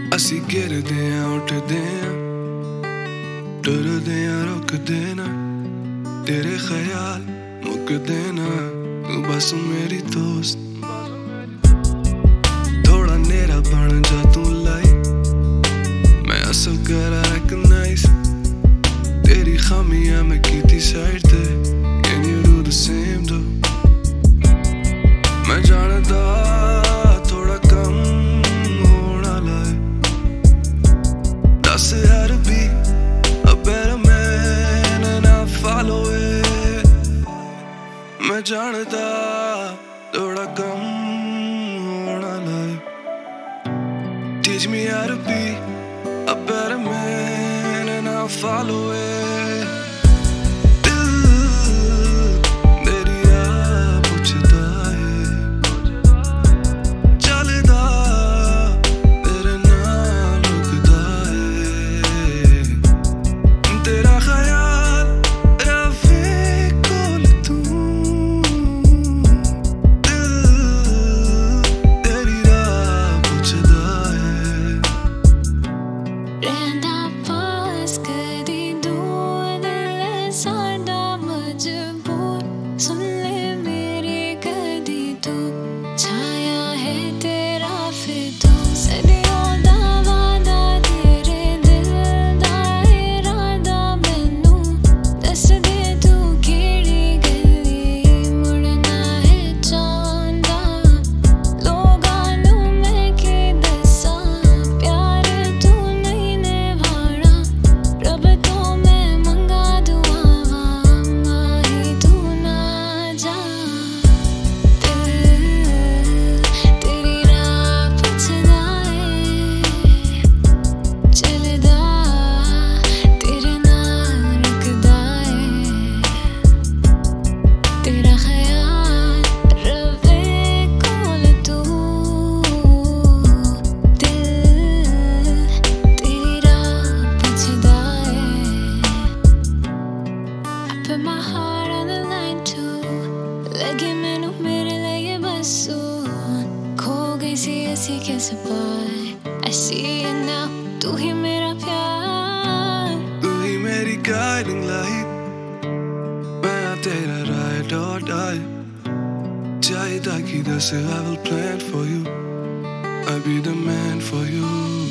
ਅਸੀਂ ਗਿਰਦੇ ਆਂ ਉੱਠਦੇ ਆਂ ਡਰਦੇ ਆਂ ਰੁਕਦੇ ਨਾ तेरे ख्याल मुकदे ना तू बस मेरी दोस्त थोड़ा नेरा बन जा तू लाइट मैं असल करा recognize तेरी खामियां मैं कीती साइड ते can you do the same though मैं जानदा थोड़ा कम होना लाए दस how to be a better man and I follow it मैं जानता थोड़ा कम होना लाए teach me how to be a better man and I'll follow it my heart on the line too लगे मैनू मेरे लिए बस खो गई सी ऐसी कैसे पाए I see it now तू ही मेरा प्यार तू ही मेरी guiding light मैं तेरा ride or die चाहिए कि दस I will plan for you I'll be the man for you